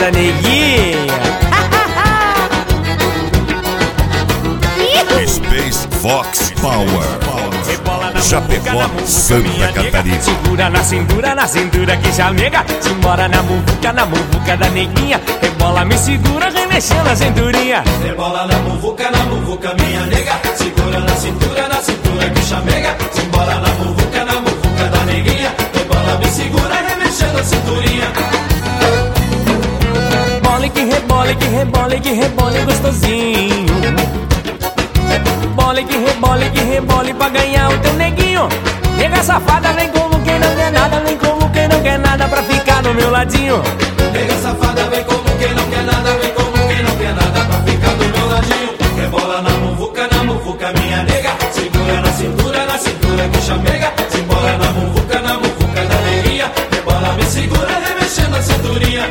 da neguinha. Space Fox Power, Chapecó, Santa Catarina. Segura na cintura que já nega. Simbora na muvuca da neguinha. Rebola, me segura, remexendo a cinturinha. Rebola na muvuca, minha nega. Segura na cintura que chamega. Simbora na muvuca da neguinha. Rebola, me segura, remexendo a cinturinha. Rebole que rebole gostosinho. Bole que rebole pra ganhar o teu neguinho. Nega safada, vem como quem não quer nada. Vem como quem não quer nada pra ficar no meu ladinho. Nega safada, vem como quem não quer nada. Vem como quem não quer nada pra ficar do meu ladinho. Rebola na muvuca, minha nega. Segura na cintura que chamega. Simbora na muvuca da neguinha. Rebola, me segura, remexendo a cinturinha.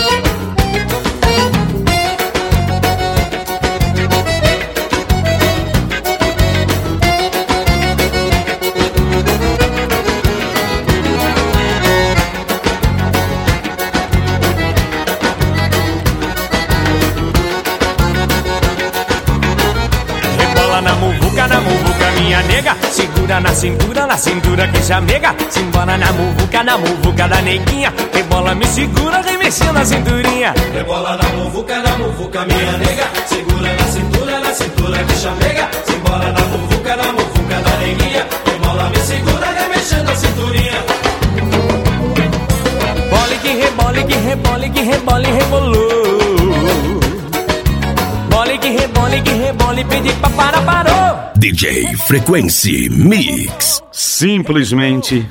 Na muvuca, minha nega. Segura na cintura que chamega. Simbora na muvuca da neguinha. Rebola, me segura, remexendo a cinturinha. Rebola na muvuca, minha nega. Segura na cintura que chamega. Simbora na muvuca da neguinha. Rebola, me segura, remexendo a cinturinha. Bole que rebole, rebolou. Bole que rebole, pedi pra parou. DJ Frequency Mix. Simplesmente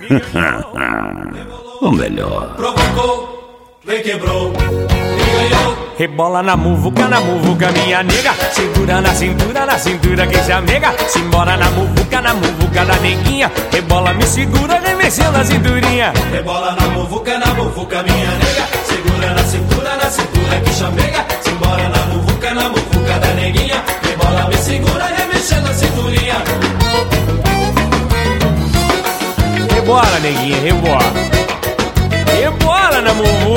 o melhor. Provocou, requebrou e ganhou. Rebola na muvuca, minha nega. Segura na cintura que já nega. Simbora na muvuca da neguinha. Rebola, me segura, remexendo a cinturinha. Rebola na muvuca, minha nega. Segura na cintura que chamega. Simbora na muvuca da neguinha. Rebola, me segura, remexendo a cinturinha. Rebola, neguinha, rebola. Rebola na muvuca.